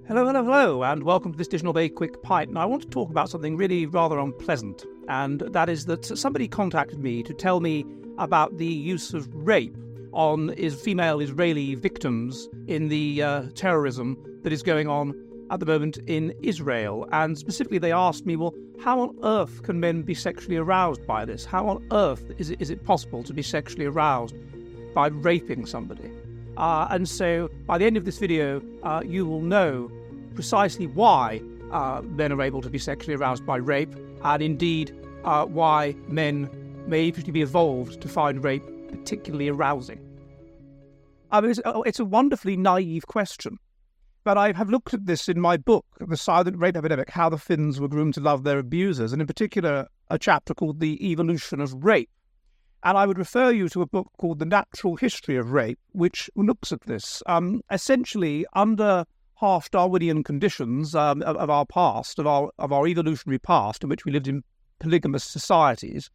Hello, hello, hello, and welcome to this edition of A Quick Pint. Now, I want to talk about something really rather unpleasant, and that is that somebody contacted me to tell me about the use of rape on female Israeli victims in the terrorism that is going on at the moment in Israel. And specifically, they asked me, well, how on earth can men be sexually aroused by this? How on earth is it possible to be sexually aroused by raping somebody? And so by the end of this video, you will know precisely why men are able to be sexually aroused by rape, and indeed why men may eventually be evolved to find rape particularly arousing. It's a wonderfully naive question, but I have looked at this in my book, The Silent Rape Epidemic, How the Finns Were Groomed to Love Their Abusers, and in particular a chapter called The Evolution of Rape. And I would refer you to a book called The Natural History of Rape, which looks at this. Essentially, under half Darwinian conditions of our past, of our evolutionary past, in which we lived in polygamous societies,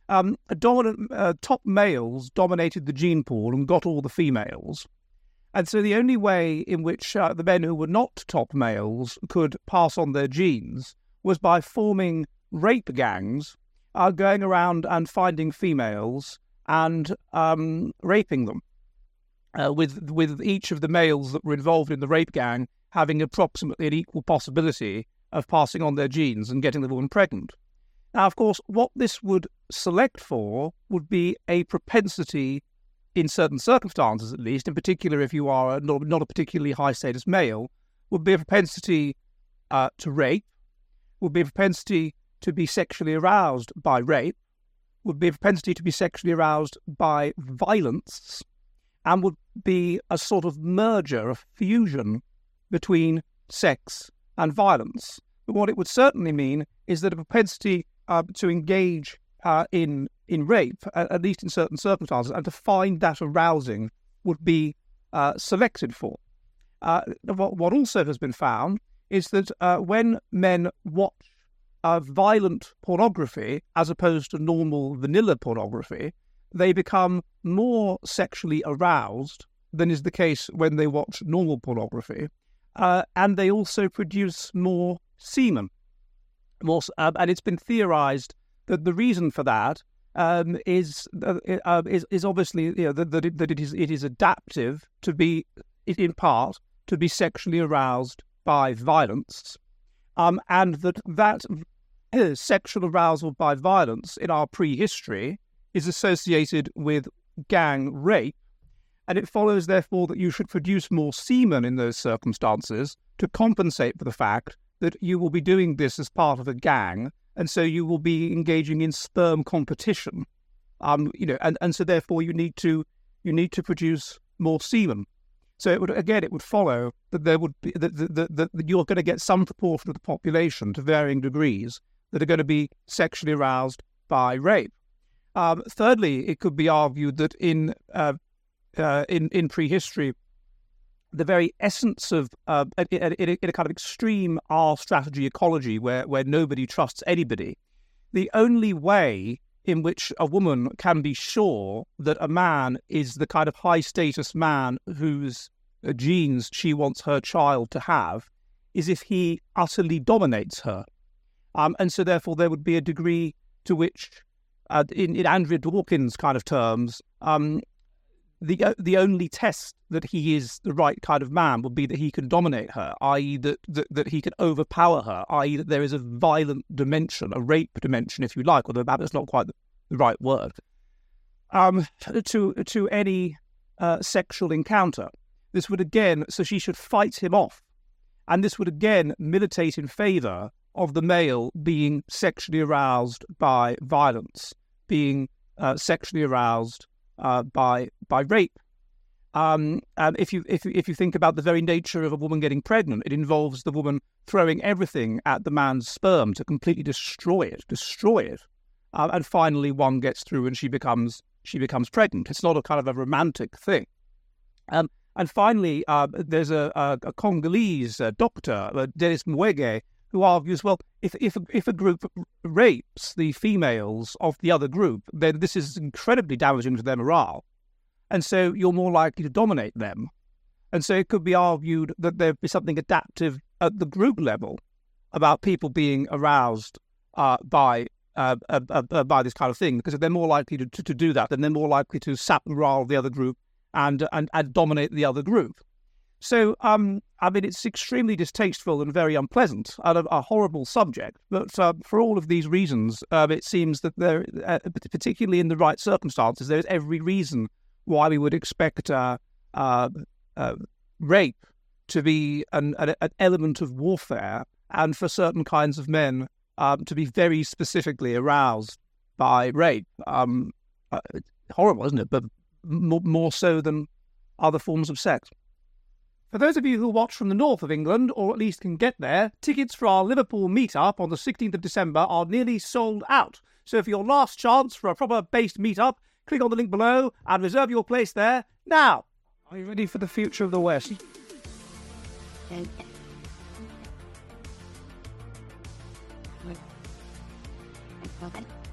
top males dominated the gene pool and got all the females. And so the only way in which the men who were not top males could pass on their genes was by forming rape gangs, going around and finding females and raping them, with each of the males that were involved in the rape gang having approximately an equal possibility of passing on their genes and getting the woman pregnant. Now, of course, what this would select for would be a propensity, in certain circumstances at least, in particular if you are not a particularly high-status male, would be a propensity to rape, would be a propensity to be sexually aroused by rape, would be a propensity to be sexually aroused by violence, and would be a sort of merger, a fusion between sex and violence. But what it would certainly mean is that a propensity to engage in rape, at least in certain circumstances, and to find that arousing would be selected for. What also has been found is that when men watch violent pornography as opposed to normal vanilla pornography, they become more sexually aroused than is the case when they watch normal pornography, and they also produce more semen. And it's been theorized that the reason for that is obviously that it is adaptive to be, in part, to be sexually aroused by violence. And that sexual arousal by violence in our prehistory is associated with gang rape, and it follows, therefore, that you should produce more semen in those circumstances to compensate for the fact that you will be doing this as part of a gang, and so you will be engaging in sperm competition. And so therefore you need to produce more semen. So it would follow that there would be that you're going to get some proportion of the population, to varying degrees, that are going to be sexually aroused by rape. Thirdly, it could be argued that in prehistory, the very essence of in a kind of extreme R strategy ecology where nobody trusts anybody, the only way in which a woman can be sure that a man is the kind of high-status man whose genes she wants her child to have is if he utterly dominates her. And so, therefore, there would be a degree to which, in Andrea Dworkin's kind of terms, the only test that he is the right kind of man would be that he can dominate her, i.e. that he can overpower her, i.e. that there is a violent dimension, a rape dimension, if you like, although that's not quite the right word, to any sexual encounter. This would again, so she should fight him off, and this would again militate in favour of the male being sexually aroused by violence, being sexually aroused by rape. And if you think about the very nature of a woman getting pregnant, it involves the woman throwing everything at the man's sperm to completely destroy it, and finally one gets through and she becomes pregnant. It's not a kind of a romantic thing. And finally, there's a Congolese doctor, Denis Mukwege, who argues, well, if a group rapes the females of the other group, then this is incredibly damaging to their morale, and so you're more likely to dominate them. And so it could be argued that there'd be something adaptive at the group level about people being aroused by this kind of thing, because if they're more likely to do that, then they're more likely to sap the morale of the other group and dominate the other group. So, I mean, it's extremely distasteful and very unpleasant, and a horrible subject. But for all of these reasons, it seems that there, particularly in the right circumstances, there is every reason why we would expect rape to be an element of warfare, and for certain kinds of men to be very specifically aroused by rape. Horrible, isn't it? But more so than other forms of sex. For those of you who watch from the north of England, or at least can get there, tickets for our Liverpool meet-up on the 16th of December are nearly sold out. So for your last chance for a proper based meet-up, click on the link below and reserve your place there now. Are you ready for the future of the West? Okay.